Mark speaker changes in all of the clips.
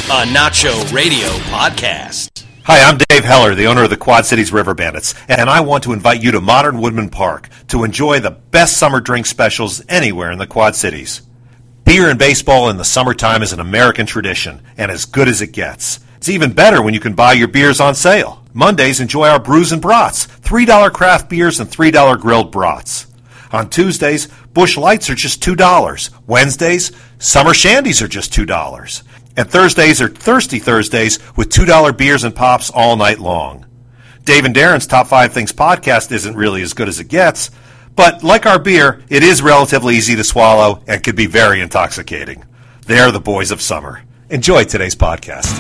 Speaker 1: a Nacho Radio podcast.
Speaker 2: Hi, I'm Dave Heller, the owner of the Quad Cities River Bandits, and I want to invite you to Modern Woodman Park to enjoy the best summer drink specials anywhere in the Quad Cities. Beer and baseball in the summertime is an American tradition, and as good as it gets. It's even better when you can buy your beers on sale. Mondays, enjoy our brews and brats, $3 craft beers and $3 grilled brats. On Tuesdays, Busch Lights are just $2. Wednesdays, Summer Shandies are just $2. And Thursdays are Thirsty Thursdays with $2 beers and pops all night long. Dave and Darren's Top 5 Things podcast isn't really as good as it gets, but like our beer, it is relatively easy to swallow and can be very intoxicating. They're the boys of summer. Enjoy today's podcast.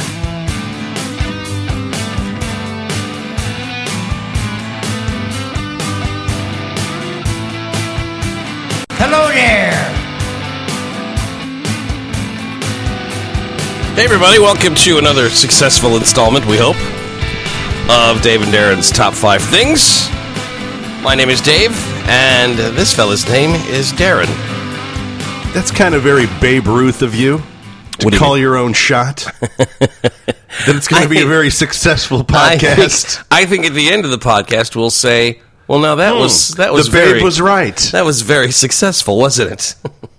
Speaker 3: Hello there!
Speaker 1: Hey everybody, welcome to another successful installment, we hope, of Dave and Darren's Top 5 Things. My name is Dave, and this fella's name is Darren.
Speaker 4: That's kind of very Babe Ruth of you to call your own shot. That it's going to be a very successful podcast.
Speaker 1: I think at the end of the podcast we'll say, well, now that was
Speaker 4: the
Speaker 1: very,
Speaker 4: Babe was right.
Speaker 1: That was very successful, wasn't it?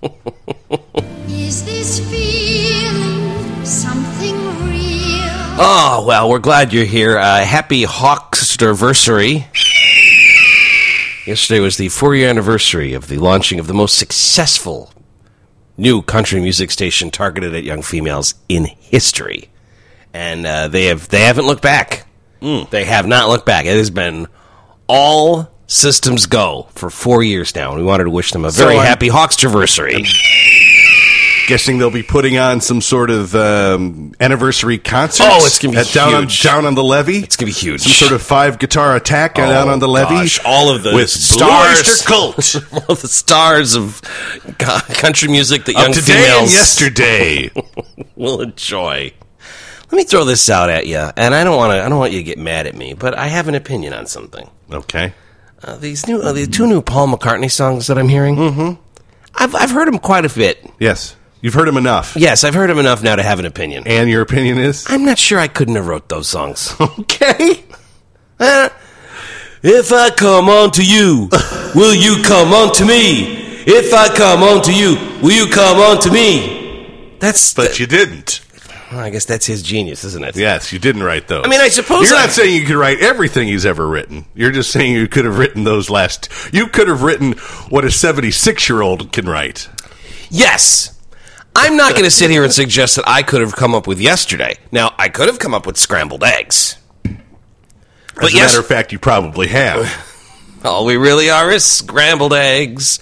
Speaker 5: Is this feeling something real?
Speaker 1: Oh, well, we're glad you're here. Happy Hawksterversary. Yesterday was the 4-year anniversary of the launching of the most successful new country music station targeted at young females in history. And they haven't looked back. They have not looked back. It has been all systems go for 4 years now. And we wanted to wish them a very happy Hawksterversary.
Speaker 4: Guessing they'll be putting on some sort of anniversary concert.
Speaker 1: Oh, it's going to be huge.
Speaker 4: Down on the levee.
Speaker 1: It's going to be huge.
Speaker 4: Some sort of 5-guitar attack down on the levee.
Speaker 1: Gosh, all of the
Speaker 4: with
Speaker 1: stars.
Speaker 4: Cult.
Speaker 1: All the stars of country music that young
Speaker 4: today
Speaker 1: females
Speaker 4: and yesterday
Speaker 1: will enjoy. Let me throw this out at you, and I don't want you to get mad at me, but I have an opinion on something.
Speaker 4: Okay.
Speaker 1: The two new Paul McCartney songs that I'm hearing. Mm-hmm. I've heard them quite a bit.
Speaker 4: Yes. You've heard him enough.
Speaker 1: Yes, I've heard him enough now to have an opinion.
Speaker 4: And your opinion is?
Speaker 1: I'm not sure I couldn't have wrote those songs.
Speaker 4: Okay.
Speaker 1: If I come on to you, will you come on to me? If I come on to you, will you come on to me?
Speaker 4: But you didn't.
Speaker 1: Well, I guess that's his genius, isn't it?
Speaker 4: Yes, you didn't write those.
Speaker 1: I mean, I suppose
Speaker 4: you're not saying you could write everything he's ever written. You're just saying you could have written those last. You could have written what a 76-year-old can write.
Speaker 1: Yes. I'm not going to sit here and suggest that I could have come up with yesterday. Now, I could have come up with scrambled eggs.
Speaker 4: As a matter of fact, you probably have.
Speaker 1: All we really are is scrambled eggs.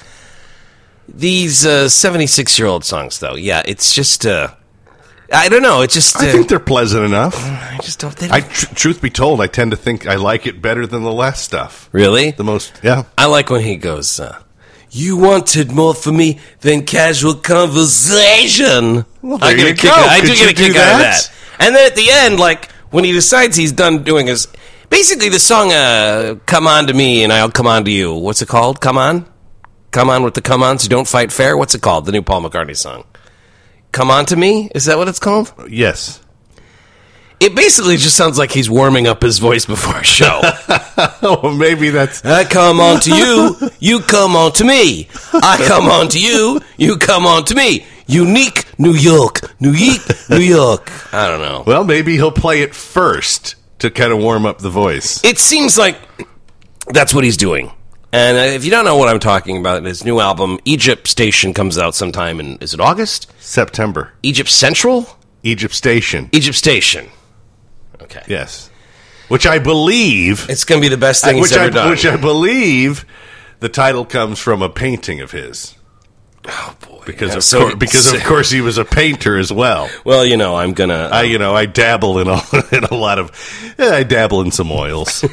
Speaker 1: These 76-year-old songs, though, yeah, it's just, I don't know, it's just...
Speaker 4: I think they're pleasant enough.
Speaker 1: I just don't...
Speaker 4: Truth be told, I tend to think I like it better than the last stuff.
Speaker 1: Really?
Speaker 4: Yeah.
Speaker 1: I like when he goes... You wanted more from me than casual conversation.
Speaker 4: Well,
Speaker 1: I do get a kick out of that. And then at the end, like, when he decides he's done doing his... Basically, the song, Come On to Me and I'll Come On to You. What's it called? Come On? Come On with the come-ons who don't fight fair? What's it called? The new Paul McCartney song. Come On to Me? Is that what it's called?
Speaker 4: Yes.
Speaker 1: It basically just sounds like he's warming up his voice before a show.
Speaker 4: Oh, maybe that's...
Speaker 1: I come on to you, you come on to me. I come on to you, you come on to me. Unique New York, New York. I don't know.
Speaker 4: Well, maybe he'll play it first to kind of warm up the voice.
Speaker 1: It seems like that's what he's doing. And if you don't know what I'm talking about, his new album, Egypt Station, comes out sometime in, is it August?
Speaker 4: September.
Speaker 1: Egypt Central?
Speaker 4: Egypt Station.
Speaker 1: Egypt Station. Okay.
Speaker 4: Yes. Which I believe...
Speaker 1: It's going to be the best thing he's ever done.
Speaker 4: Which I believe the title comes from a painting of his.
Speaker 1: Oh, boy.
Speaker 4: Because of course he was a painter as well.
Speaker 1: Well, you know, I'm going to...
Speaker 4: I dabble in a lot of... I dabble in some oils.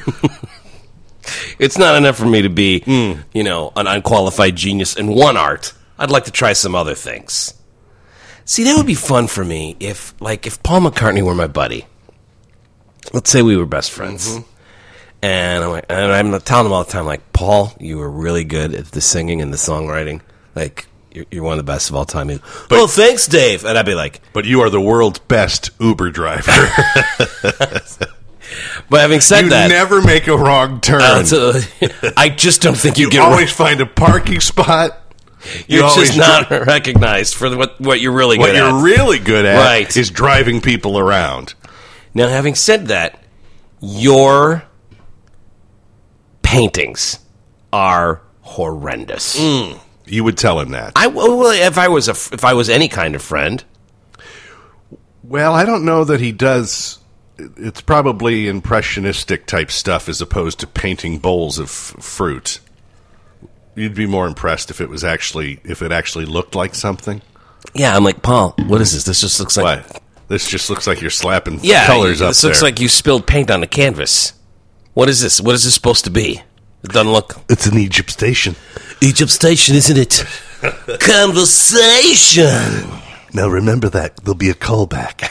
Speaker 1: It's not enough for me to be, an unqualified genius in one art. I'd like to try some other things. See, that would be fun for me if Paul McCartney were my buddy. Let's say we were best friends. Mm-hmm. And I'm telling him all the time, like, Paul, you were really good at the singing and the songwriting. Like, you're one of the best of all time. Oh, thanks, Dave. And I'd be like,
Speaker 4: but you are the world's best Uber driver.
Speaker 1: But having said
Speaker 4: you
Speaker 1: that,
Speaker 4: never make a wrong turn.
Speaker 1: I just don't think
Speaker 4: you always find a parking spot.
Speaker 1: You're just not recognized for what you're really good at.
Speaker 4: What you're really good at is driving people around.
Speaker 1: Now, having said that, your paintings are horrendous.
Speaker 4: You would tell him that.
Speaker 1: If I was any kind of friend.
Speaker 4: Well, I don't know that he does. It's probably impressionistic type stuff as opposed to painting bowls of fruit. You'd be more impressed if it actually looked like something.
Speaker 1: Yeah, I'm like, Paul, what is this? This just looks like...
Speaker 4: What? This just looks like you're slapping colors up there.
Speaker 1: This looks like you spilled paint on the canvas. What is this? What is this supposed to be? It doesn't look...
Speaker 4: It's an Egypt station.
Speaker 1: Egypt station, isn't it? Conversation!
Speaker 4: Now remember that. There'll be a callback.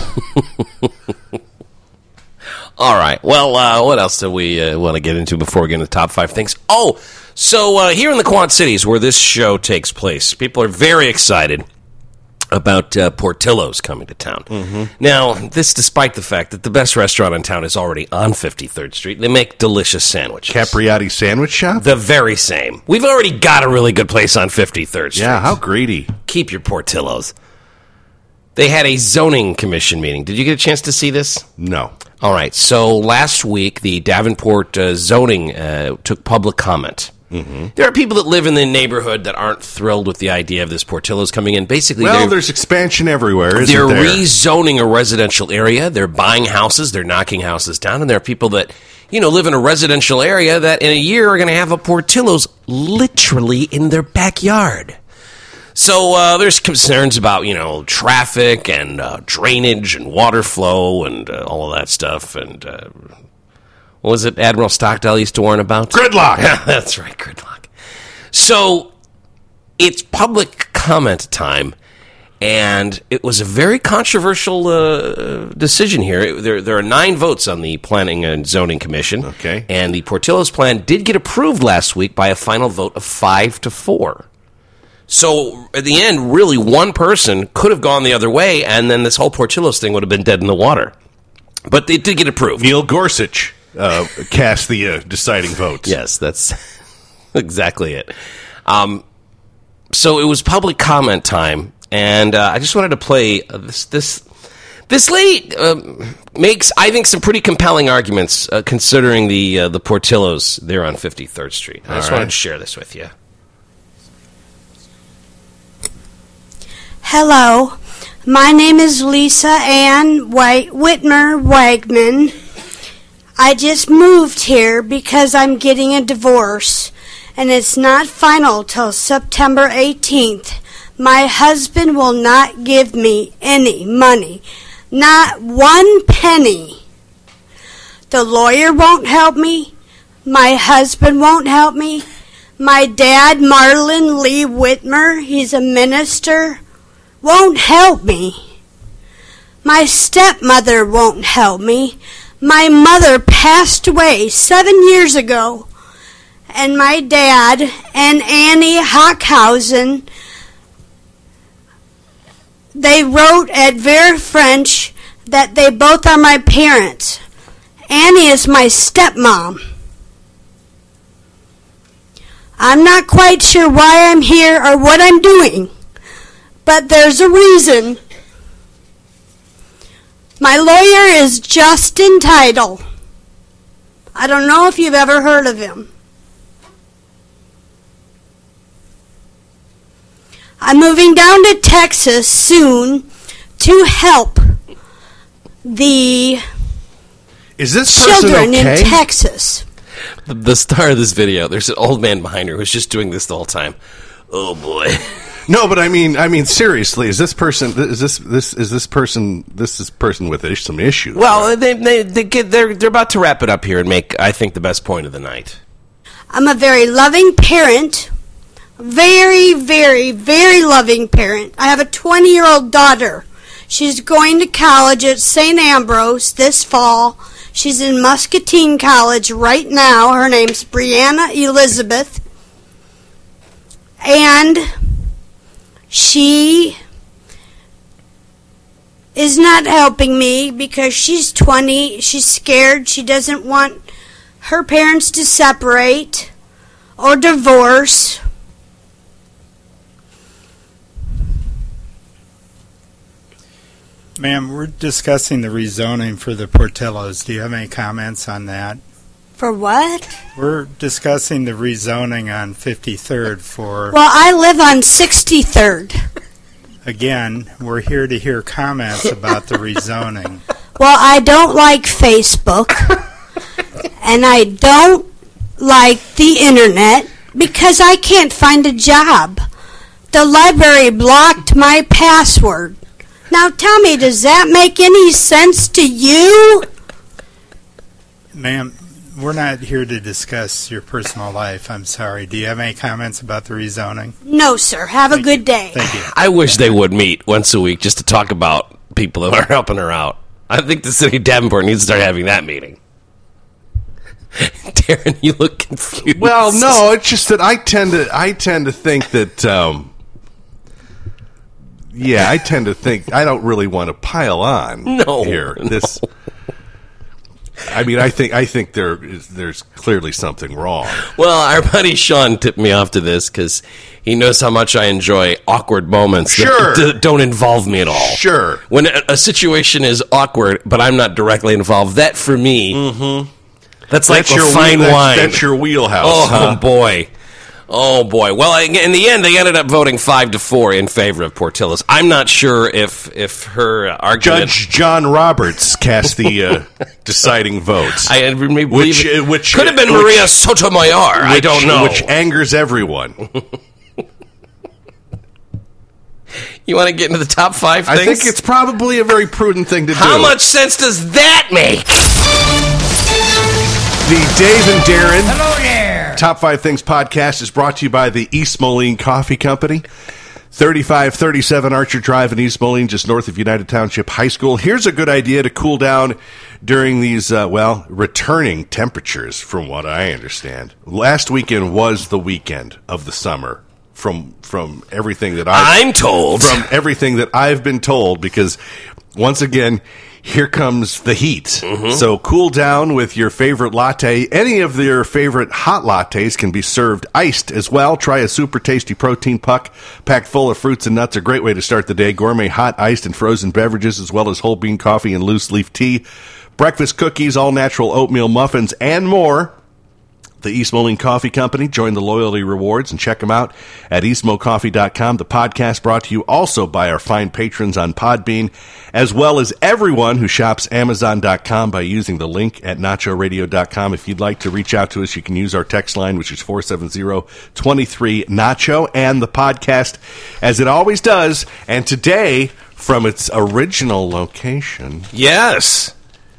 Speaker 1: All right. Well, what else do we want to get into before we get into the top 5 things? Oh, so here in the Quad Cities, where this show takes place, people are very excited about Portillo's coming to town. Mm-hmm. Now, this despite the fact that the best restaurant in town is already on 53rd Street. They make delicious sandwiches.
Speaker 4: Capriati Sandwich Shop?
Speaker 1: The very same. We've already got a really good place on 53rd Street.
Speaker 4: Yeah, how greedy.
Speaker 1: Keep your Portillo's. They had a zoning commission meeting. Did you get a chance to see this?
Speaker 4: No.
Speaker 1: All right. So last week, the Davenport zoning took public comment. Mm-hmm. There are people that live in the neighborhood that aren't thrilled with the idea of this Portillo's coming in. Basically,
Speaker 4: there's expansion everywhere, isn't there?
Speaker 1: They're rezoning a residential area. They're buying houses. They're knocking houses down. And there are people that, live in a residential area that in a year are going to have a Portillo's literally in their backyard. So there's concerns about, traffic and drainage and water flow and all of that stuff. And what was it Admiral Stockdale used to warn about?
Speaker 4: Gridlock!
Speaker 1: Yeah, that's right, gridlock. So it's public comment time, and it was a very controversial decision here. There are 9 votes on the Planning and Zoning Commission.
Speaker 4: Okay.
Speaker 1: And the Portillo's plan did get approved last week by a final vote of 5-4. So, at the end, really, one person could have gone the other way, and then this whole Portillo's thing would have been dead in the water. But it did get approved.
Speaker 4: Neil Gorsuch cast the deciding votes.
Speaker 1: Yes, that's exactly it. So, it was public comment time, and I just wanted to play this lady makes, I think, some pretty compelling arguments considering the Portillo's there on 53rd Street. I just wanted to share this with you.
Speaker 6: Hello, my name is Lisa Ann Whitmer Wagman. I just moved here because I'm getting a divorce, and it's not final till September 18th. My husband will not give me any money, not 1 penny. The lawyer won't help me. My husband won't help me. My dad, Marlon Lee Whitmer, he's a minister, won't help me. My stepmother won't help me. My mother passed away 7 years ago, and my dad and Annie Hockhausen, they wrote at Vera French that they both are my parents. Annie is my stepmom. I'm not quite sure why I'm here or what I'm doing, but there's a reason. My lawyer is Justin Title. I don't know if you've ever heard of him. I'm moving down to Texas soon to help the children in Texas.
Speaker 1: The star of this video, there's an old man behind her who's just doing this the whole time. Oh boy.
Speaker 4: No, but I mean, seriously, is this person with some issues?
Speaker 1: Well, they're about to wrap it up here and make, I think, the best point of the night.
Speaker 6: I'm a very loving parent, very, very, very loving parent. I have a 20-year-old daughter. She's going to college at St. Ambrose this fall. She's in Muscatine College right now. Her name's Brianna Elizabeth. And She is not helping me because she's 20. She's scared. She doesn't want her parents to separate or divorce.
Speaker 7: Ma'am, we're discussing the rezoning for the Portillos. Do you have any comments on that?
Speaker 6: For what?
Speaker 7: We're discussing the rezoning on 53rd for...
Speaker 6: Well, I live on 63rd.
Speaker 7: Again, we're here to hear comments about the rezoning.
Speaker 6: Well, I don't like Facebook, and I don't like the internet because I can't find a job. The library blocked my password. Now tell me, does that make any sense to you?
Speaker 7: Ma'am, we're not here to discuss your personal life. I'm sorry. Do you have any comments about the rezoning?
Speaker 6: No, sir. Have a good day.
Speaker 7: Thank you.
Speaker 1: I wish they would meet once a week just to talk about people that are helping her out. I think the city of Davenport needs to start having that meeting. Darren, you look confused.
Speaker 4: Well, no, it's just that I tend to think that I tend to think I don't really want to pile on here. This I think there's clearly something wrong.
Speaker 1: Well, our buddy Sean tipped me off to this because he knows how much I enjoy awkward moments that don't involve me at all.
Speaker 4: Sure.
Speaker 1: When a situation is awkward, but I'm not directly involved, that for me, that's like your fine wine.
Speaker 4: That's your wheelhouse.
Speaker 1: Oh,
Speaker 4: huh?
Speaker 1: boy. Oh, boy. Well, in the end, they ended up voting 5-4 in favor of Portillo's. I'm not sure if her argument...
Speaker 4: Judge John Roberts cast the deciding vote.
Speaker 1: I believe which could have been Maria Sotomayor. I don't know.
Speaker 4: Which angers everyone.
Speaker 1: You want to get into the top 5 things?
Speaker 4: I think it's probably a very prudent thing to do.
Speaker 1: How much sense does that make?
Speaker 4: The Dave and Darren
Speaker 3: Hello there.
Speaker 4: Top 5 Things podcast is brought to you by the East Moline Coffee Company. 3537 Archer Drive in East Moline, just north of United Township High School. Here's a good idea to cool down during these, returning temperatures, from what I understand. Last weekend was the weekend of the summer, from everything that
Speaker 1: I'm told.
Speaker 4: From everything that I've been told, because once again, here comes the heat. So cool down with your favorite latte. Any of your favorite hot lattes can be served iced as well. Try a super tasty protein puck packed full of fruits and nuts. A great way to start the day. Gourmet hot, iced, and frozen beverages, as well as whole bean coffee and loose leaf tea. Breakfast cookies, all natural oatmeal muffins, and more. The East Moline Coffee Company. Join the loyalty rewards and check them out at eastmocoffee.com. The podcast brought to you also by our fine patrons on Podbean, as well as everyone who shops Amazon.com by using the link at nachoradio.com. If you'd like to reach out to us, you can use our text line, which is 470-23-NACHO, and the podcast, as it always does. And today, from its original location...
Speaker 1: Yes.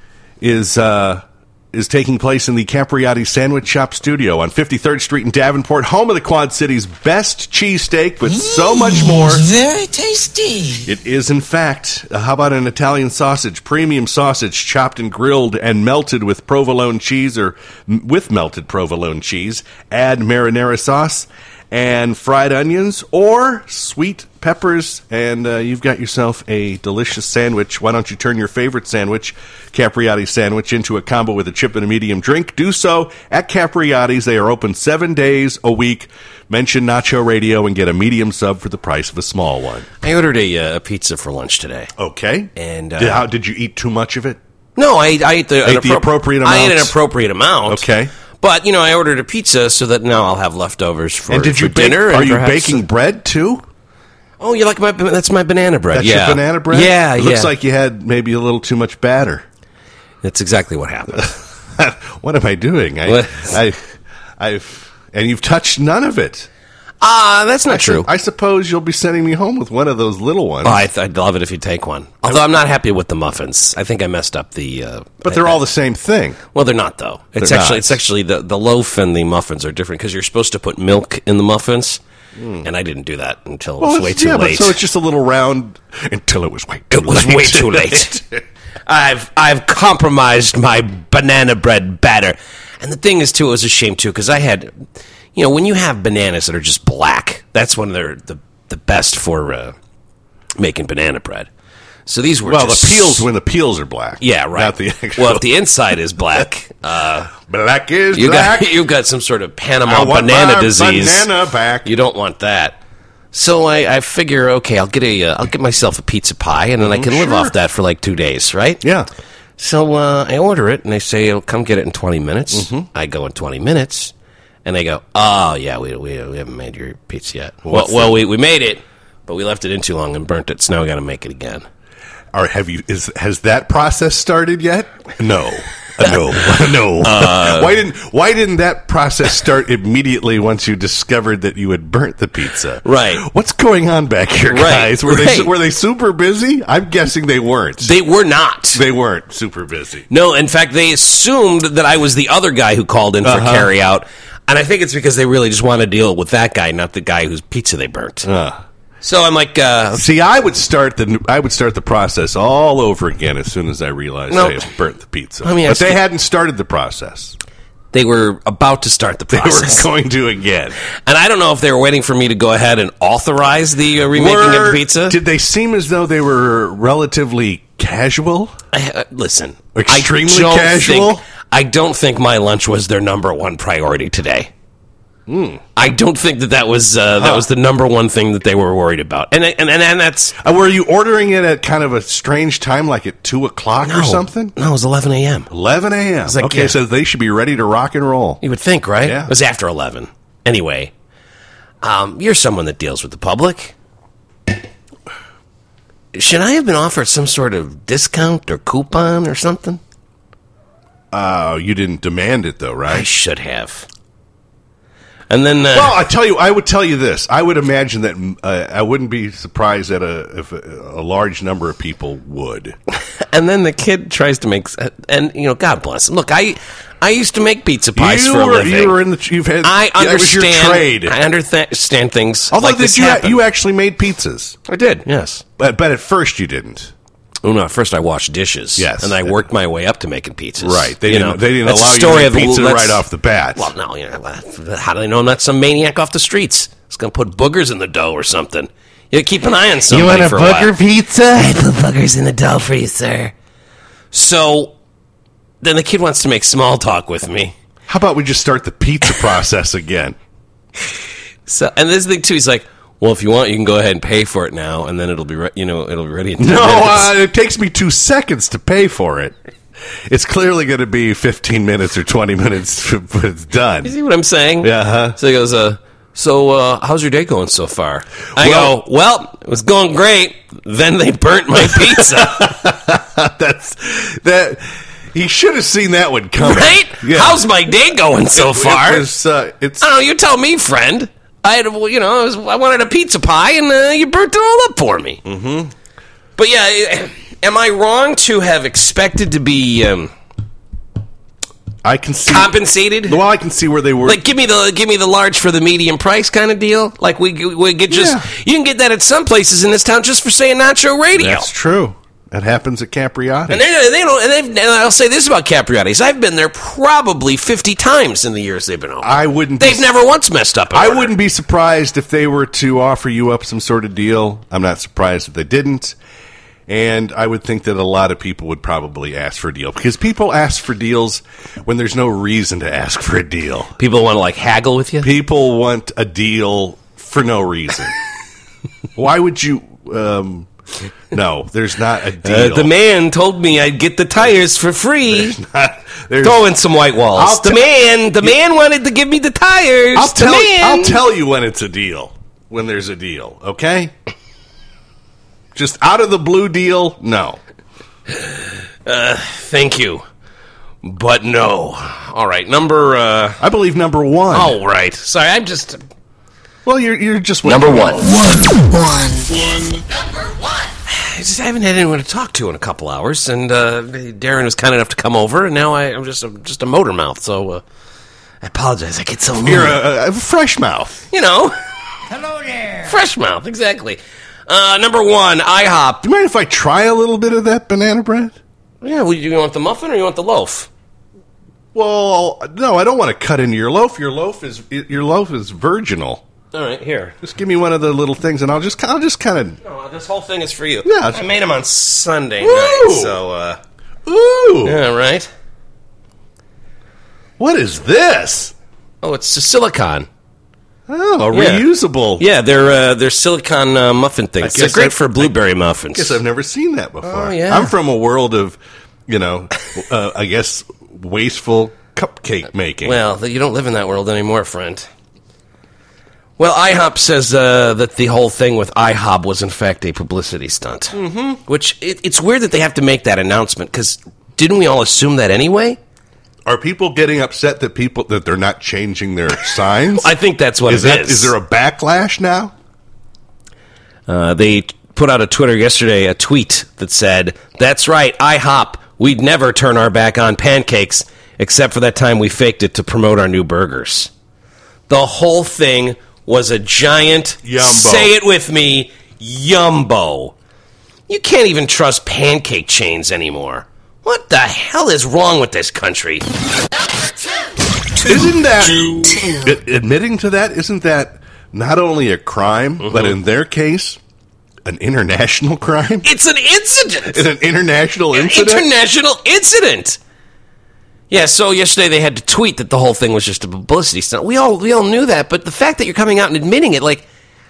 Speaker 4: is taking place in the Capriati Sandwich Shop studio on 53rd Street in Davenport, home of the Quad City's best cheesesteak, with so much more.
Speaker 3: Very tasty.
Speaker 4: It is, in fact, how about an Italian sausage, premium sausage, chopped and grilled and melted with provolone cheese, or with melted provolone cheese. Add marinara sauce and fried onions or sweet peppers, and you've got yourself a delicious sandwich. Why don't you turn your favorite sandwich, Capriati sandwich, into a combo with a chip and a medium drink? Do so at Capriati's. They are open 7 days a week. Mention Nacho Radio and get a medium sub for the price of a small one.
Speaker 1: I ordered a pizza for lunch today.
Speaker 4: Okay.
Speaker 1: And
Speaker 4: did you eat too much of it?
Speaker 1: No, I ate the
Speaker 4: appropriate amount.
Speaker 1: I ate an appropriate amount.
Speaker 4: Okay.
Speaker 1: But, I ordered a pizza so that now I'll have leftovers for dinner.
Speaker 4: Are you baking bread, too?
Speaker 1: Oh, you like that's my banana bread.
Speaker 4: That's your banana bread?
Speaker 1: Yeah,
Speaker 4: It looks like you had maybe a little too much batter.
Speaker 1: That's exactly what happened.
Speaker 4: What am I doing? And you've touched none of it.
Speaker 1: That's not true.
Speaker 4: I suppose you'll be sending me home with one of those little ones.
Speaker 1: Oh, I'd love it if you'd take one. Although I'm not happy with the muffins. I think I messed up the...
Speaker 4: but they're all the same thing.
Speaker 1: Well, they're not, though. It's actually the loaf and the muffins are different because you're supposed to put milk in the muffins. And I didn't do that until it was way too late.
Speaker 4: So it's just a little round until it was way too late.
Speaker 1: It was way too late. I've compromised my banana bread batter. And the thing is, too, it was a shame, too, because I had... when you have bananas that are just black, that's when they're the the best for making banana bread. So these were
Speaker 4: Well,
Speaker 1: just
Speaker 4: the peels when the peels are black.
Speaker 1: Yeah, right.
Speaker 4: Not the actual.
Speaker 1: Well, if the inside is black,
Speaker 4: black is black.
Speaker 1: You've got some sort of Panama
Speaker 4: I want
Speaker 1: banana
Speaker 4: my
Speaker 1: disease.
Speaker 4: Banana back.
Speaker 1: You don't want that. So I figure, okay, I'll get myself a pizza pie, and then I can live off that for like 2 days, right?
Speaker 4: Yeah.
Speaker 1: So I order it, and they say, "Oh, come get it in 20 minutes." I go in 20 minutes, and they go, "Oh, yeah, we haven't made your pizza yet." Well, we made it, but we left it in too long and burnt it, so now we got to make it again.
Speaker 4: Or has that process started yet? No. No. Why didn't that process start immediately once you discovered that you had burnt the pizza?
Speaker 1: Right.
Speaker 4: What's going on back here, guys?
Speaker 1: Right.
Speaker 4: Were they super busy? I'm guessing they weren't.
Speaker 1: They were not.
Speaker 4: They weren't super busy.
Speaker 1: No, in fact, they assumed that I was the other guy who called in for carry out, and I think it's because they really just want to deal with that guy, not the guy whose pizza they burnt. So I'm like,
Speaker 4: see, I would start the process all over again as soon as I realized I had burnt the pizza. But they hadn't started the process.
Speaker 1: They were about to start the process.
Speaker 4: They were going to again.
Speaker 1: And I don't know if they were waiting for me to go ahead and authorize the remaking of the pizza.
Speaker 4: Did they seem as though they were relatively casual?
Speaker 1: Listen.
Speaker 4: Extremely casual?
Speaker 1: I don't think my lunch was their number one priority today. I don't think that was the number one thing that they were worried about, and that's.
Speaker 4: Were you ordering it at kind of a strange time, like at 2:00 or something?
Speaker 1: No, it was 11 a.m.
Speaker 4: 11 a.m.
Speaker 1: Like,
Speaker 4: okay, so they should be ready to rock and roll.
Speaker 1: You would think, right?
Speaker 4: Yeah.
Speaker 1: It was after 11. Anyway, you're someone that deals with the public. Should I have been offered some sort of discount or coupon or something?
Speaker 4: You didn't demand it, though, right?
Speaker 1: I should have. And then,
Speaker 4: well, I would tell you this. I would imagine that I wouldn't be surprised that if a large number of people would.
Speaker 1: And then the kid tries to make, and God bless him. Look, I used to make pizza pies for a living.
Speaker 4: You were in the. You've had.
Speaker 1: I understand.
Speaker 4: It was your trade.
Speaker 1: I understand things.
Speaker 4: Although
Speaker 1: like this
Speaker 4: you actually made pizzas.
Speaker 1: I did, yes.
Speaker 4: But at first you didn't.
Speaker 1: Oh, no, at first I washed dishes.
Speaker 4: Yes.
Speaker 1: And I worked my way up to making pizzas.
Speaker 4: Right. They didn't allow you to make pizza right off the bat.
Speaker 1: Well, no, how do they know I'm not some maniac off the streets? It's going to put boogers in the dough or something. You keep an eye on somebody for a while.
Speaker 3: You want a booger pizza?
Speaker 1: I put boogers in the dough for you, sir. So, then the kid wants to make small talk with me.
Speaker 4: How about we just start the pizza process again?
Speaker 1: So, and this is the thing, too. He's like, well, if you want, you can go ahead and pay for it now, and then it'll be ready in 10 minutes.
Speaker 4: No, it takes me 2 seconds to pay for it. It's clearly going to be 15 minutes or 20 minutes, but it's done.
Speaker 1: You see what I'm saying?
Speaker 4: Yeah.
Speaker 1: So he goes, how's your day going so far? I go, well, it was going great. Then they burnt my pizza.
Speaker 4: He should have seen that one coming.
Speaker 1: Right?
Speaker 4: Yeah.
Speaker 1: How's my day going so far? I don't know, you tell me, friend. I wanted a pizza pie, and you burnt it all up for me. Mm-hmm. But yeah, am I wrong to have expected to be
Speaker 4: I can see
Speaker 1: compensated?
Speaker 4: Well, I can see where they were.
Speaker 1: Like, give me the large for the medium price kind of deal. Like we get you can get that at some places in this town just for saying Nacho Radio.
Speaker 4: That's true. That happens at Capriati's.
Speaker 1: And and I'll say this about Capriati's. I've been there probably 50 times in the years they've been open. They've never once messed up.
Speaker 4: I wouldn't be surprised if they were to offer you up some sort of deal. I'm not surprised if they didn't. And I would think that a lot of people would probably ask for a deal. Because people ask for deals when there's no reason to ask for a deal.
Speaker 1: People want to, haggle with you?
Speaker 4: People want a deal for no reason. Why would you... No, there's not a deal.
Speaker 1: The man told me I'd get the tires for free. Throw in some white walls. The man wanted to give me the tires.
Speaker 4: I'll tell you when it's a deal. When there's a deal, okay? Just out of the blue deal, no.
Speaker 1: Thank you. But no. All right,
Speaker 4: I believe number 1.
Speaker 1: Oh, right. Sorry, I'm just...
Speaker 4: Well, you're just...
Speaker 1: Number 1.
Speaker 5: Number one.
Speaker 1: I haven't had anyone to talk to in a couple hours, and Darren was kind enough to come over, and now I'm just a motor mouth, so I apologize. I get so...
Speaker 4: You're a fresh mouth.
Speaker 3: Hello there.
Speaker 1: Fresh mouth, exactly. Number 1, IHOP.
Speaker 4: Do you mind if I try a little bit of that banana bread?
Speaker 1: Yeah, well, you want the muffin or you want the loaf?
Speaker 4: Well, no, I don't want to cut into your loaf. Your loaf is virginal.
Speaker 1: All right, here.
Speaker 4: Just give me one of the little things, and I'll just kind of.
Speaker 1: No, this whole thing is for you.
Speaker 4: Yeah,
Speaker 1: I made them on Sunday
Speaker 4: Ooh.
Speaker 1: night, so.
Speaker 4: Ooh!
Speaker 1: Yeah, right.
Speaker 4: What is this?
Speaker 1: Oh, it's a silicon.
Speaker 4: Oh,
Speaker 1: Yeah.
Speaker 4: reusable.
Speaker 1: Yeah, they're silicon muffin things.
Speaker 4: guess
Speaker 1: They're great for blueberry muffins.
Speaker 4: I guess I've never seen that before.
Speaker 1: Oh, yeah.
Speaker 4: I'm from a world of, I guess, wasteful cupcake making.
Speaker 1: Well, you don't live in that world anymore, friend. Well, IHOP says that the whole thing with IHOB was, in fact, a publicity stunt. Mm-hmm. Which, it's weird that they have to make that announcement, because didn't we all assume that anyway?
Speaker 4: Are people getting upset that they're not changing their signs?
Speaker 1: I think that's what it is.
Speaker 4: Is there a backlash now?
Speaker 1: They put out a Twitter yesterday, a tweet that said, "That's right, IHOP, we'd never turn our back on pancakes, except for that time we faked it to promote our new burgers." The whole thing was a giant,
Speaker 4: Yumbo.
Speaker 1: say it with me, yumbo. You can't even trust pancake chains anymore. What the hell is wrong with this country?
Speaker 4: Isn't that admitting to that? Isn't that not only a crime, but in their case, an international crime?
Speaker 1: It's an incident.
Speaker 4: It's an international incident.
Speaker 1: International incident. Yeah, so yesterday they had to tweet that the whole thing was just a publicity stunt. We all knew that, but the fact that you're coming out and admitting it, like,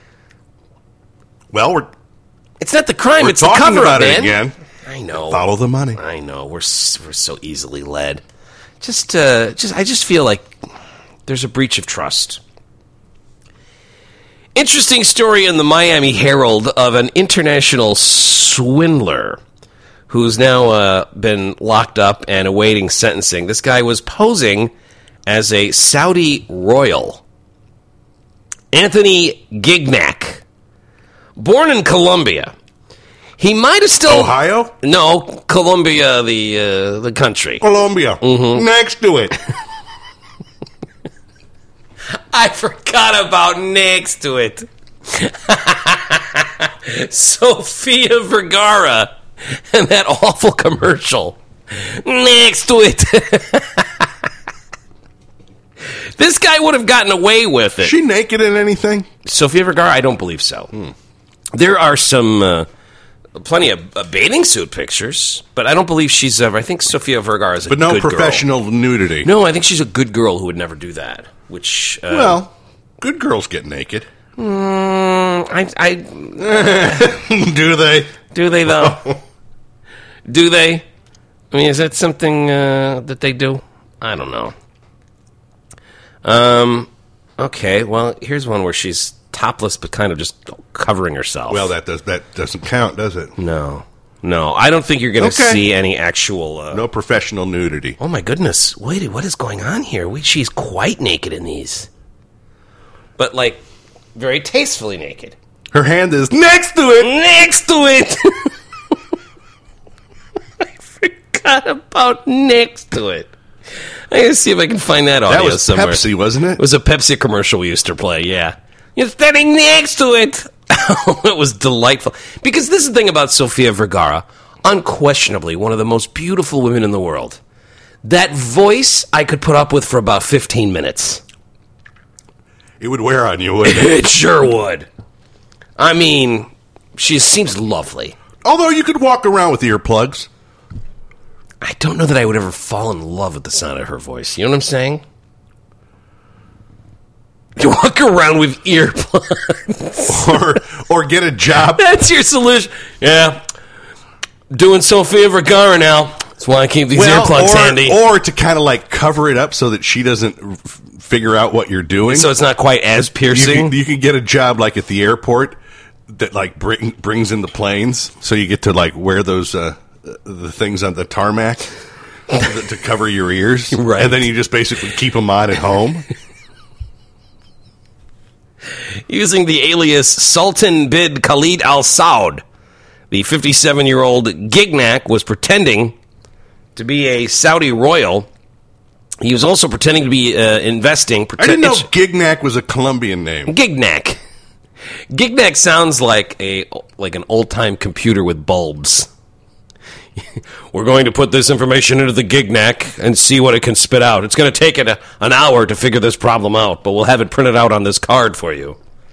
Speaker 4: Well,
Speaker 1: it's not the crime,
Speaker 4: we're
Speaker 1: it's the
Speaker 4: talking
Speaker 1: cover
Speaker 4: about
Speaker 1: up,
Speaker 4: it
Speaker 1: man.
Speaker 4: again.
Speaker 1: I know.
Speaker 4: Follow the money.
Speaker 1: I know. We're so easily led. I just feel like there's a breach of trust. Interesting story in the Miami Herald of an international swindler who's now been locked up and awaiting sentencing. This guy was posing as a Saudi royal. Anthony Gignac, born in Colombia. He might have still...
Speaker 4: Ohio?
Speaker 1: No, Colombia, the country.
Speaker 4: Colombia. Next to it.
Speaker 1: I forgot about next to it. Sofia Vergara and that awful commercial. Next to it. This guy would have gotten away with it.
Speaker 4: Is she naked in anything?
Speaker 1: Sofia Vergara? I don't believe so. There are some... plenty of bathing suit pictures, but I don't believe she's ever... I think Sofia Vergara is a good girl.
Speaker 4: But no professional nudity.
Speaker 1: No, I think she's a good girl who would never do that, which...
Speaker 4: Well, good girls get naked.
Speaker 1: Do
Speaker 4: Do they?
Speaker 1: they, though? Do they? I mean, is that something that they do? I don't know. Okay, well, here's one where she's topless but kind of just covering herself.
Speaker 4: Well, that doesn't count, does it?
Speaker 1: No, I don't think you're going to
Speaker 4: Okay.
Speaker 1: see any actual...
Speaker 4: No professional nudity.
Speaker 1: Oh, my goodness. Wait, what is going on here? She's quite naked in these. But, like, very tastefully naked.
Speaker 4: Her hand is next to it.
Speaker 1: Next to it! I forgot about next to it. I gotta see if I can find that audio
Speaker 4: That was
Speaker 1: somewhere.
Speaker 4: Pepsi, wasn't
Speaker 1: It
Speaker 4: it?
Speaker 1: was a Pepsi commercial we used to play, yeah. You're standing next to it! It was delightful. Because this is the thing about Sofia Vergara. Unquestionably one of the most beautiful women in the world. That voice I could put up with for about 15 minutes.
Speaker 4: It would wear on you, wouldn't it?
Speaker 1: It sure would. I mean, she seems lovely.
Speaker 4: Although you could walk around with earplugs.
Speaker 1: I don't know that I would ever fall in love with the sound of her voice. You know what I'm saying? You walk around with earplugs.
Speaker 4: or get a job.
Speaker 1: That's your solution. Yeah. Doing Sofia Vergara now. That's why I keep these earplugs handy.
Speaker 4: Or to kind of like cover it up so that she doesn't figure out what you're doing.
Speaker 1: So it's not quite as piercing.
Speaker 4: You can get a job like at the airport that like brings in the planes. So you get to like wear those the things on the tarmac to cover your ears.
Speaker 1: Right.
Speaker 4: And then you just basically keep them on at home.
Speaker 1: Using the alias Sultan bin Khalid Al Saud, the 57-year-old Gignac was pretending to be a Saudi royal. He was also pretending to be investing.
Speaker 4: I didn't know Gignac was a Colombian name.
Speaker 1: Gignac. Gignac sounds like an old-time computer with bulbs. We're going to put this information into the Gignac and see what it can spit out. It's going to take it an hour to figure this problem out, but we'll have it printed out on this card for you.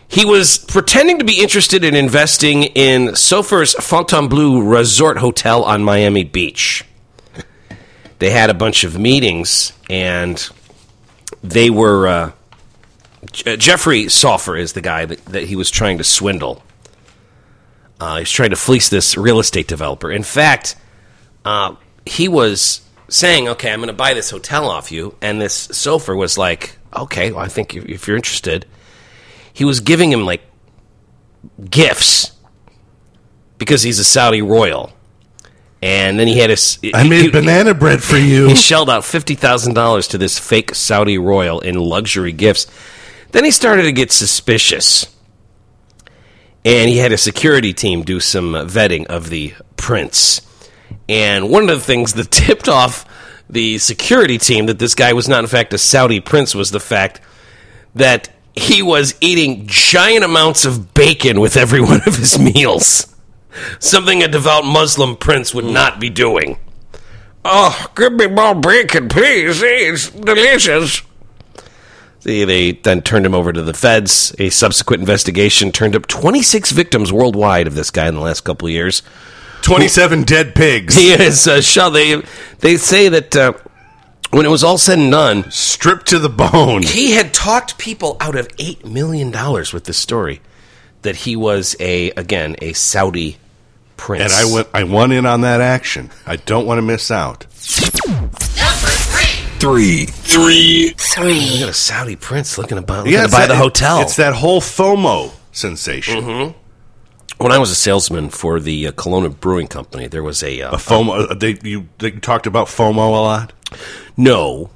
Speaker 1: He was pretending to be interested in investing in Sofer's Fontainebleau Resort Hotel on Miami Beach. They had a bunch of meetings, and they were... Jeffrey Sofer is the guy that he was trying to swindle. He's trying to fleece this real estate developer. In fact, he was saying, okay, I'm going to buy this hotel off you, and this Sofer was like, okay, well, I think if you're interested... He was giving him, like, gifts because he's a Saudi royal. And then he had
Speaker 4: I made banana bread for you.
Speaker 1: He shelled out $50,000 to this fake Saudi royal in luxury gifts. Then he started to get suspicious. And he had a security team do some vetting of the prince. And one of the things that tipped off the security team that this guy was not, in fact, a Saudi prince was the fact that he was eating giant amounts of bacon with every one of his meals. Something a devout Muslim prince would not be doing. Oh, give me more bacon, please. It's delicious. See, they then turned him over to the feds. A subsequent investigation turned up 26 victims worldwide of this guy in the last couple of years.
Speaker 4: 27 dead pigs.
Speaker 1: He is, they say that... when it was all said and done...
Speaker 4: Stripped to the bone.
Speaker 1: He had talked people out of $8 million with this story. That he was, a Saudi prince.
Speaker 4: And I won in on that action. I don't want to miss out.
Speaker 5: Number 3.
Speaker 1: We got a Saudi prince looking to buy the hotel.
Speaker 4: It's that whole FOMO sensation.
Speaker 1: Mm-hmm. When I was a salesman for the Kelowna Brewing Company, there was a
Speaker 4: FOMO. They talked about FOMO a lot?
Speaker 1: No.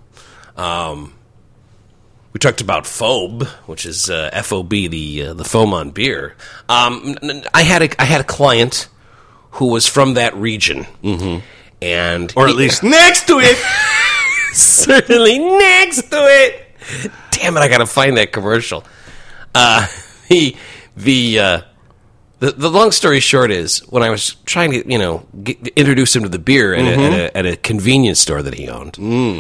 Speaker 1: We talked about Phobe, which is FOB, the foam on beer. I had a client who was from that region. Mm-hmm.
Speaker 4: Or at least next to it!
Speaker 1: Certainly next to it! Damn it, I gotta find that commercial. The long story short is, when I was trying to, introduce him to the beer at a convenience store that he owned,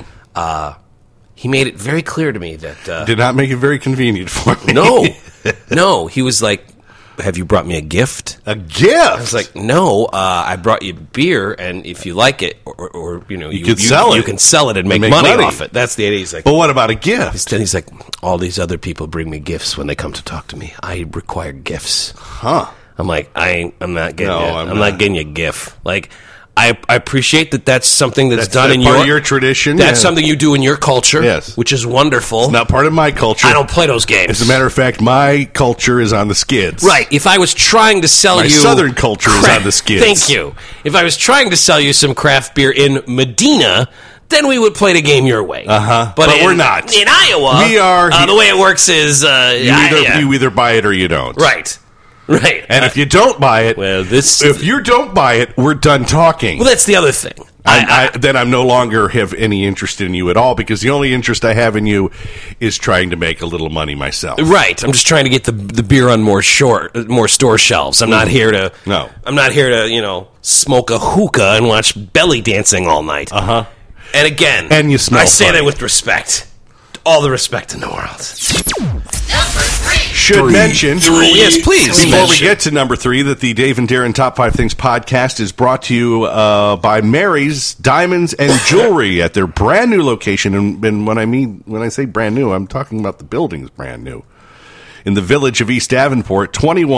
Speaker 1: he made it very clear to me that...
Speaker 4: did not make it very convenient for me.
Speaker 1: No. He was like, have you brought me a gift?
Speaker 4: A gift?
Speaker 1: I was like, no, I brought you beer, and if you like it, or you
Speaker 4: can sell it.
Speaker 1: You can sell it and make money off it. That's the idea. He's like,
Speaker 4: but what about a gift?
Speaker 1: Then he's like, all these other people bring me gifts when they come to talk to me. I require gifts.
Speaker 4: Huh.
Speaker 1: I'm like, I'm not getting I'm not getting you a gift. Like, I appreciate that that's something that's done in
Speaker 4: part of your tradition.
Speaker 1: That's something you do in your culture,
Speaker 4: yes,
Speaker 1: which is wonderful.
Speaker 4: It's not part of my culture.
Speaker 1: I don't play those games.
Speaker 4: As a matter of fact, my culture is on the skids.
Speaker 1: Right. If I was trying to sell
Speaker 4: my southern culture is on the skids.
Speaker 1: Thank you. If I was trying to sell you some craft beer in Medina, then we would play the game your way.
Speaker 4: But we're not.
Speaker 1: In Iowa,
Speaker 4: we are.
Speaker 1: The way it works is
Speaker 4: you either buy it or you don't.
Speaker 1: Right.
Speaker 4: And if you don't buy it, if you don't buy it, we're done talking.
Speaker 1: Well, that's the other thing.
Speaker 4: Then I'm no longer have any interest in you at all, because the only interest I have in you is trying to make a little money myself.
Speaker 1: Right. I'm just trying to get the beer on more store shelves. I'm not here to.
Speaker 4: No.
Speaker 1: I'm not here to smoke a hookah and watch belly dancing all night. And again,
Speaker 4: and you smell.
Speaker 1: I say that with respect. All the respect in the world.
Speaker 4: Should mention,
Speaker 1: yes, please.
Speaker 4: Before we get to number 3, that the Dave and Darren Top 5 Things podcast is brought to you by Mary's Diamonds and Jewelry at their brand new location. And when I say brand new, I'm talking about the building's brand new. In the village of East Davenport,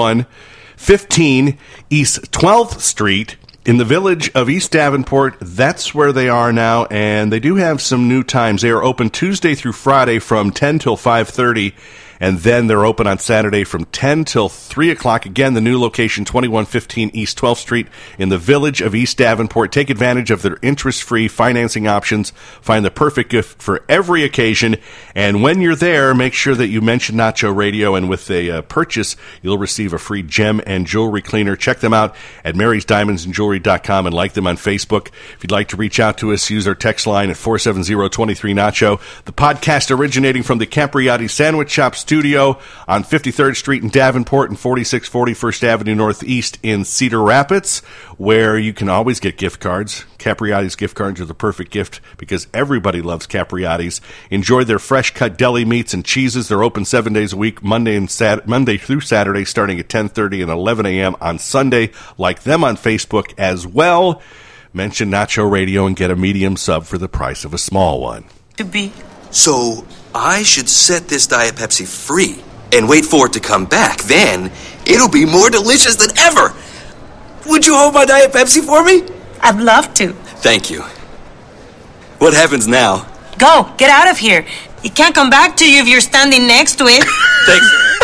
Speaker 4: 2115 East 12th Street. In the village of East Davenport, that's where they are now, and they do have some new times. They are open Tuesday through Friday from 10 till 5:30, and then they're open on Saturday from 10 till 3 o'clock. Again, the new location, 2115 East 12th Street in the village of East Davenport. Take advantage of their interest-free financing options. Find the perfect gift for every occasion, and when you're there, make sure that you mention Nacho Radio, and with a purchase, you'll receive a free gem and jewelry cleaner. Check them out at marysdiamondsandjewelry.com and like them on Facebook. If you'd like to reach out to us, use our text line at 470-23-NACHO. The podcast originating from the Campriotti Sandwich Shop, Studio on 53rd Street in Davenport and 4640 First Avenue Northeast in Cedar Rapids, where you can always get gift cards. Capriati's gift cards are the perfect gift because everybody loves Capriati's. Enjoy their fresh-cut deli meats and cheeses. They're open 7 days a week, Monday through Saturday, starting at 10:30 and 11 a.m. on Sunday. Like them on Facebook as well. Mention Nacho Radio and get a medium sub for the price of a small one.
Speaker 5: To be.
Speaker 8: So I should set this Diet Pepsi free and wait for it to come back. Then it'll be more delicious than ever. Would you hold my Diet Pepsi for me?
Speaker 9: I'd love to.
Speaker 8: Thank you. What happens now?
Speaker 9: Go, get out of here. It can't come back to you if you're standing next to it.
Speaker 8: Thanks.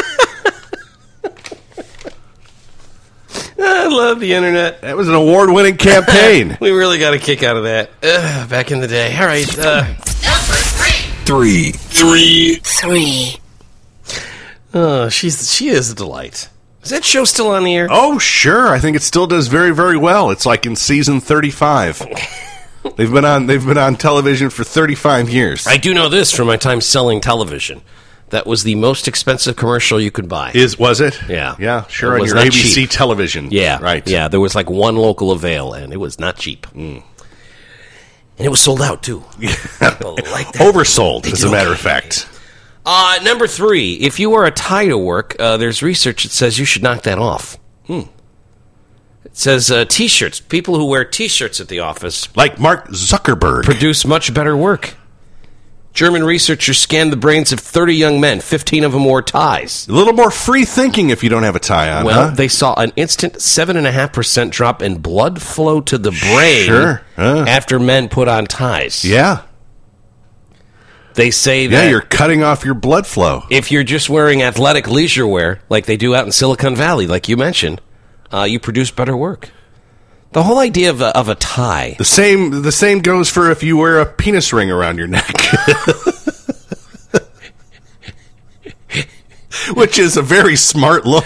Speaker 1: I love the internet.
Speaker 4: That was an award-winning campaign.
Speaker 1: We really got a kick out of that back in the day. All right.
Speaker 5: Three.
Speaker 1: Oh, she is a delight. Is that show still on the air?
Speaker 4: Oh, sure. I think it still does very, very well. It's like in season 35. They've been on television for 35 years.
Speaker 1: I do know this from my time selling television. That was the most expensive commercial you could buy.
Speaker 4: Was it?
Speaker 1: Yeah.
Speaker 4: Yeah, sure,
Speaker 1: It
Speaker 4: on
Speaker 1: was
Speaker 4: your
Speaker 1: not
Speaker 4: ABC
Speaker 1: cheap.
Speaker 4: television.
Speaker 1: Yeah.
Speaker 4: Right.
Speaker 1: Yeah, there was like one local avail, and it was not cheap. And it was sold out, too. People like that.
Speaker 4: Oversold, as a
Speaker 1: do.
Speaker 4: matter of fact.
Speaker 1: Number 3, if you wear a tie to work, there's research that says you should knock that off. It says T-shirts. People who wear T-shirts at the office
Speaker 4: Like Mark Zuckerberg.
Speaker 1: produce much better work. German researchers scanned the brains of 30 young men. 15 of them wore ties.
Speaker 4: A little more free thinking if you don't have a tie on,
Speaker 1: Well,
Speaker 4: huh?
Speaker 1: they saw an instant 7.5% drop in blood flow to the brain
Speaker 4: Sure.
Speaker 1: after men put on ties.
Speaker 4: Yeah.
Speaker 1: They say
Speaker 4: Yeah,
Speaker 1: that
Speaker 4: you're cutting off your blood flow.
Speaker 1: if you're just wearing athletic leisure wear, like they do out in Silicon Valley, like you mentioned, you produce better work. The whole idea of a tie.
Speaker 4: The same goes for if you wear a penis ring around your neck. Which is a very smart look.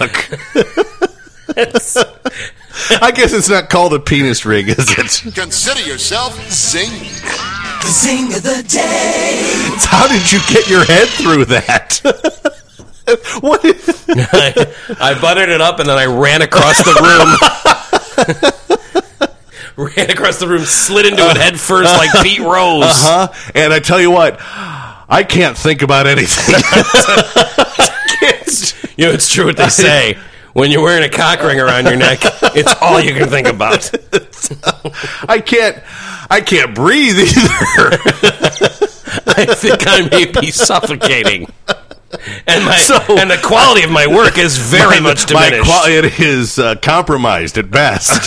Speaker 4: I guess it's not called a penis ring, is it?
Speaker 10: Consider yourself zinged.
Speaker 5: The zing of the day.
Speaker 4: It's how did you get your head through that? What?
Speaker 1: I buttered it up and then I ran across the room. Ran across the room, slid into it head first like Pete Rose.
Speaker 4: And I tell you what, I can't think about anything.
Speaker 1: You know, it's true what they say. When you're wearing a cock ring around your neck, it's all you can think about.
Speaker 4: I can't breathe either.
Speaker 1: I think I may be suffocating. And the quality of my work is very much diminished.
Speaker 4: It is compromised at best.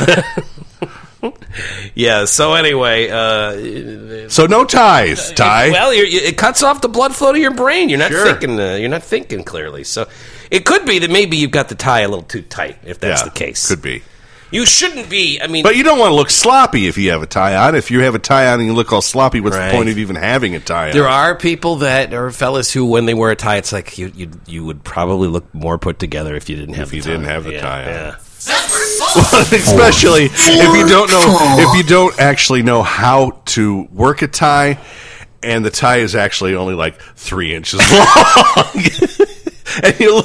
Speaker 1: Yeah, so anyway...
Speaker 4: So no ties, Ty.
Speaker 1: Well, it cuts off the blood flow to your brain. You're not
Speaker 4: Sure.
Speaker 1: thinking. You're not thinking clearly. So it could be that maybe you've got the tie a little too tight. If that's the case,
Speaker 4: Could be.
Speaker 1: You shouldn't be. I mean,
Speaker 4: But you don't want to look sloppy if you have a tie on. If you have a tie on and you look all sloppy, what's
Speaker 1: Right.
Speaker 4: the point of even having a tie on?
Speaker 1: there are people that are fellas who, when they wear a tie, it's like you would probably look more put together if you didn't have
Speaker 4: If you
Speaker 1: the tie.
Speaker 4: didn't have the tie on.
Speaker 1: Yeah.
Speaker 4: Especially if you don't actually know how to work a tie, and the tie is actually only like 3 inches long, and you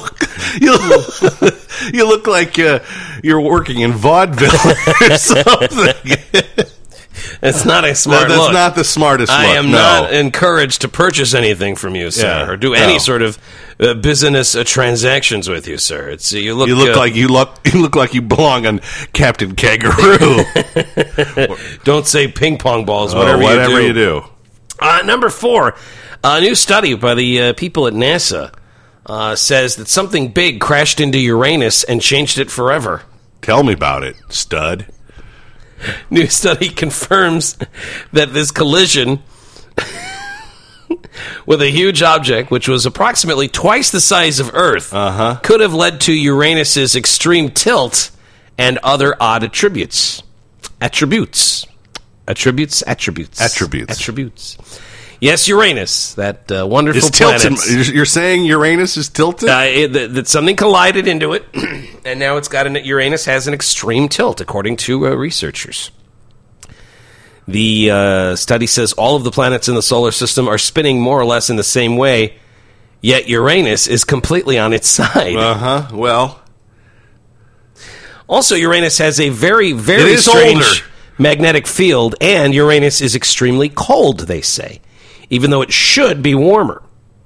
Speaker 4: look like you're working in vaudeville or something.
Speaker 1: It's not a smart
Speaker 4: That's
Speaker 1: look.
Speaker 4: not the smartest look.
Speaker 1: I am
Speaker 4: no.
Speaker 1: not encouraged to purchase anything from you, sir,
Speaker 4: Yeah,
Speaker 1: or do any
Speaker 4: no.
Speaker 1: sort of business transactions with you, sir. It's you look
Speaker 4: like you look like you belong on Captain Kangaroo.
Speaker 1: Don't say ping pong balls. Whatever
Speaker 4: you do.
Speaker 1: Number 4, a new study by the people at NASA says that something big crashed into Uranus and changed it forever.
Speaker 4: Tell me about it, stud.
Speaker 1: New study confirms that this collision with a huge object, which was approximately twice the size of Earth, could have led to Uranus's extreme tilt and other odd attributes. Attributes. Yes, Uranus, that wonderful
Speaker 4: Is
Speaker 1: planet.
Speaker 4: tilted? You're saying Uranus is tilted?
Speaker 1: That something collided into it, and now it's got Uranus has an extreme tilt, according to researchers. The study says all of the planets in the solar system are spinning more or less in the same way, Yet Uranus is completely on its side.
Speaker 4: Well,
Speaker 1: also, Uranus has a very, very
Speaker 4: It is
Speaker 1: strange
Speaker 4: older.
Speaker 1: magnetic field, and Uranus is extremely cold, they say, even though it should be warmer.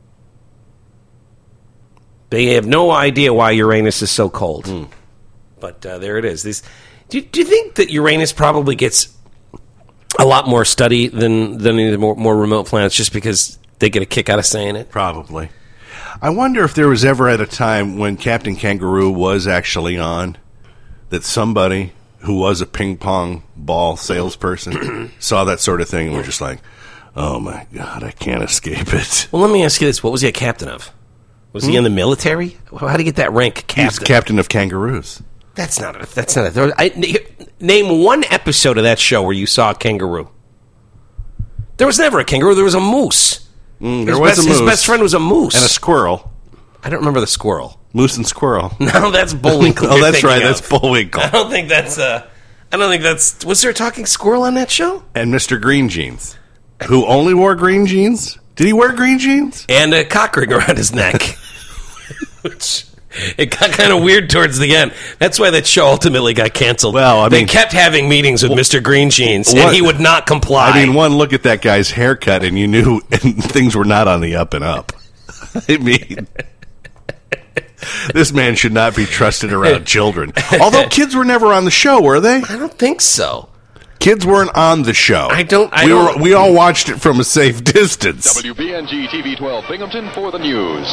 Speaker 1: They have no idea why Uranus is so cold. But there it is. Do you think that Uranus probably gets a lot more study than any of the more remote planets just because they get a kick out of saying it?
Speaker 4: probably. I wonder if there was ever at a time when Captain Kangaroo was actually on that somebody who was a ping pong ball salesperson saw that sort of thing and were just like, oh my God, I can't escape it.
Speaker 1: Well, let me ask you this. What was he a captain of? Was he in the military? How did he get that rank, captain?
Speaker 4: He's captain of kangaroos.
Speaker 1: That's not it. Name one episode of that show where you saw a kangaroo. There was never a kangaroo. There was a moose.
Speaker 4: There was a moose.
Speaker 1: His best friend was a moose.
Speaker 4: And a squirrel.
Speaker 1: I don't remember the squirrel.
Speaker 4: Moose and squirrel.
Speaker 1: No, that's Bullwinkle.
Speaker 4: Oh,
Speaker 1: you're
Speaker 4: that's right.
Speaker 1: thinking
Speaker 4: That's
Speaker 1: of.
Speaker 4: Bullwinkle.
Speaker 1: I don't think that's... Was there a talking squirrel on that show?
Speaker 4: And Mr. Green Jeans, who only wore green jeans. Did he wear green jeans?
Speaker 1: And a cock ring around his neck. Which... It got kind of weird towards the end. That's why that show ultimately got canceled.
Speaker 4: Well,
Speaker 1: they kept having meetings with Mr. Green Jeans, and he would not comply.
Speaker 4: I mean, one look at that guy's haircut, and you knew and things were not on the up and up. I mean, this man should not be trusted around children. Although kids were never on the show, were they?
Speaker 1: I don't think so.
Speaker 4: Kids weren't on the show. We all watched it from a safe distance.
Speaker 11: WBNG TV 12 Binghamton for the news.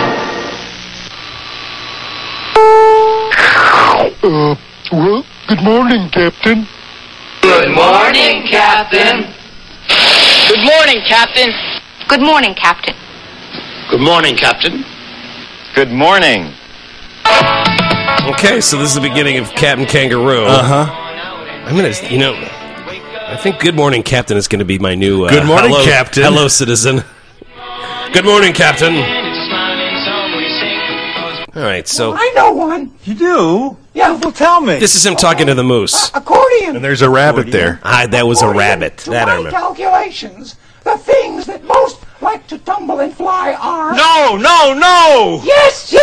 Speaker 10: Well, good morning, Captain.
Speaker 12: Good morning, Captain. Good morning, Captain.
Speaker 13: Good morning, Captain.
Speaker 12: Good morning, Captain.
Speaker 11: Good morning.
Speaker 1: Okay, so this is the beginning of Captain Kangaroo. I'm going to, I think Good Morning, Captain is going to be my new...
Speaker 4: Good morning, Captain.
Speaker 1: Hello, citizen. Good morning, Captain. All right, so...
Speaker 3: I know one.
Speaker 14: You do?
Speaker 3: Yeah.
Speaker 14: Well, tell me.
Speaker 1: This is him talking to the moose.
Speaker 3: Accordion.
Speaker 4: And there's a rabbit there.
Speaker 1: That was a rabbit.
Speaker 3: To
Speaker 1: That I
Speaker 3: my
Speaker 1: remember.
Speaker 3: calculations, the things that most like to tumble and fly are...
Speaker 14: No!
Speaker 3: Yes!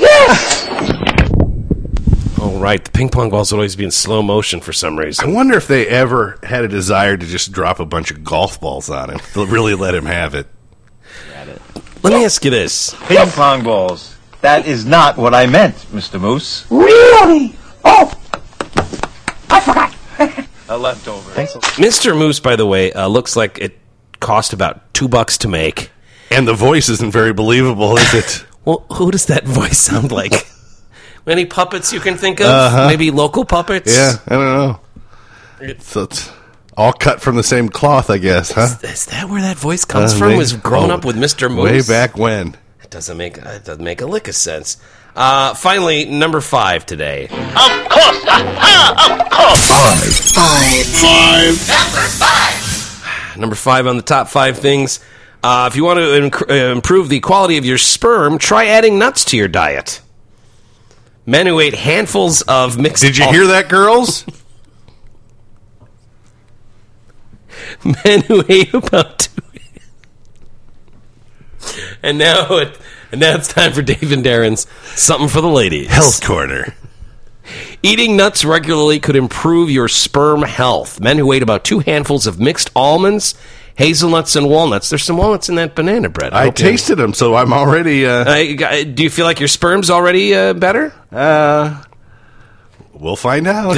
Speaker 1: Oh, right. The ping pong balls would always be in slow motion for some
Speaker 4: I
Speaker 1: reason.
Speaker 4: wonder if they ever had a desire to just drop a bunch of golf balls on him. They'll really let him have it.
Speaker 1: Let me ask you this.
Speaker 14: Ping pong balls. That is not what I meant, Mr. Moose.
Speaker 3: Really? Oh! I forgot.
Speaker 14: A leftover.
Speaker 1: Mr. Moose, by the way, looks like it cost about $2 to make.
Speaker 4: And the voice isn't very believable, is it?
Speaker 1: Well, who does that voice sound like? Any puppets you can think of? Maybe local puppets?
Speaker 4: Yeah, I don't know. So it's all cut from the same cloth, I guess, huh?
Speaker 1: Is that where that voice comes from? Was grown up with Mr. Moose?
Speaker 4: Way back when.
Speaker 1: It doesn't make a lick of sense. Finally, number 5 today.
Speaker 12: Of course. Of course.
Speaker 1: Number 5 on the top 5 things. If you want to improve the quality of your sperm, try adding nuts to your diet. Men who ate handfuls of mixed...
Speaker 4: Did you hear that, girls?
Speaker 1: Men who ate about 2... And now it's time for Dave and Darren's Something for the Ladies.
Speaker 4: Health Corner.
Speaker 1: Eating nuts regularly could improve your sperm health. Men who ate about 2 handfuls of mixed almonds, hazelnuts, and walnuts. There's some walnuts in that banana bread.
Speaker 4: I tasted them, so I'm already...
Speaker 1: do you feel like your sperm's already better?
Speaker 4: We'll find out.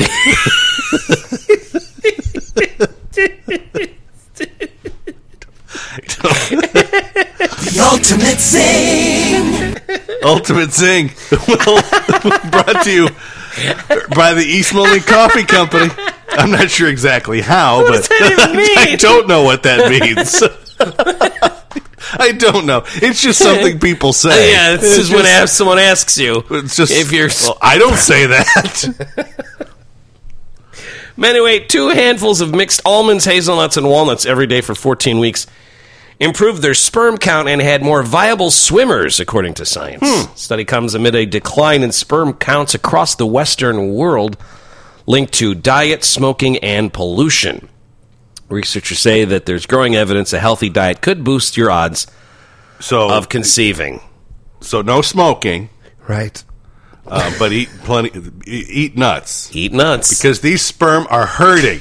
Speaker 5: The Ultimate Zing.
Speaker 4: Ultimate Zing. Brought to you by the East Moline Coffee Company. I'm not sure exactly how,
Speaker 1: What
Speaker 4: but
Speaker 1: does that even mean?
Speaker 4: I don't know what that means. I don't know. It's just something people say.
Speaker 1: Yeah, this is when someone asks you.
Speaker 4: It's just
Speaker 1: if you're.
Speaker 4: Well, I don't say that.
Speaker 1: Men who ate 2 handfuls of mixed almonds, hazelnuts, and walnuts every day for 14 weeks improved their sperm count and had more viable swimmers, according to science. Study comes amid a decline in sperm counts across the Western world, linked to diet, smoking, and pollution. Researchers say that there's growing evidence a healthy diet could boost your odds of conceiving.
Speaker 4: So no smoking.
Speaker 1: Right.
Speaker 4: But eat nuts.
Speaker 1: Eat nuts.
Speaker 4: Because these sperm are hurting.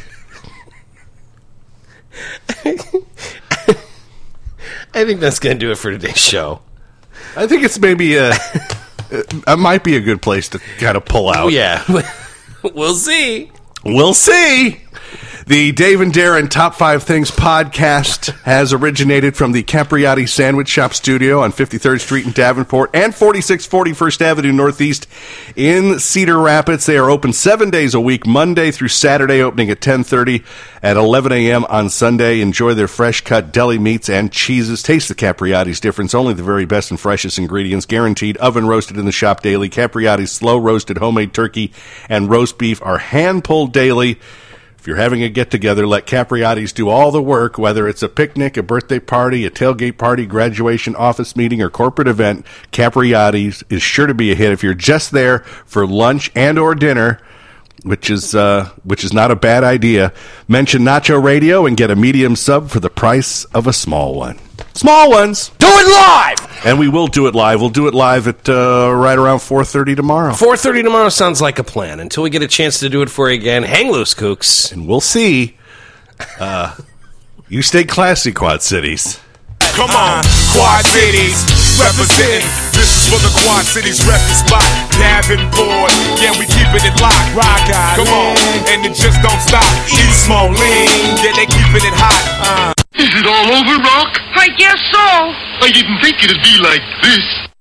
Speaker 1: I think that's going to do it for today's show.
Speaker 4: I think it's maybe it might be a good place to kind of pull out.
Speaker 1: Yeah. We'll see.
Speaker 4: We'll see. The Dave and Darren Top 5 Things podcast has originated from the Capriati Sandwich Shop studio on 53rd Street in Davenport and 4640 First Avenue Northeast in Cedar Rapids. They are open 7 days a week, Monday through Saturday, opening at 10:30 at 11 a.m. on Sunday. Enjoy their fresh-cut deli meats and cheeses. Taste the Capriati's difference. Only the very best and freshest ingredients, guaranteed oven-roasted in the shop daily. Capriati's slow-roasted homemade turkey and roast beef are hand-pulled daily. If you're having a get-together, let Capriati's do all the work, whether it's a picnic, a birthday party, a tailgate party, graduation, office meeting, or corporate event. Capriati's is sure to be a hit. If you're just there for lunch and or dinner, which is not a bad idea, mention Nacho Radio and get a medium sub for the price of a small one. Small ones!
Speaker 1: Do it live!
Speaker 4: And we will do it live. We'll do it live at right around 4:30 tomorrow.
Speaker 1: 4:30 tomorrow sounds like a plan. Until we get a chance to do it for you again, hang loose, kooks.
Speaker 4: And we'll see. You stay classy, Quad Cities.
Speaker 15: Come on, Quad Cities, representing. This is for the Quad Cities record spot. Davenport, yeah, we keeping it locked. Rock out, come on, and it just don't stop. East Moline, yeah, they keeping it hot.
Speaker 10: Is it all over, Rock?
Speaker 9: I guess so.
Speaker 10: I didn't think it'd be like this.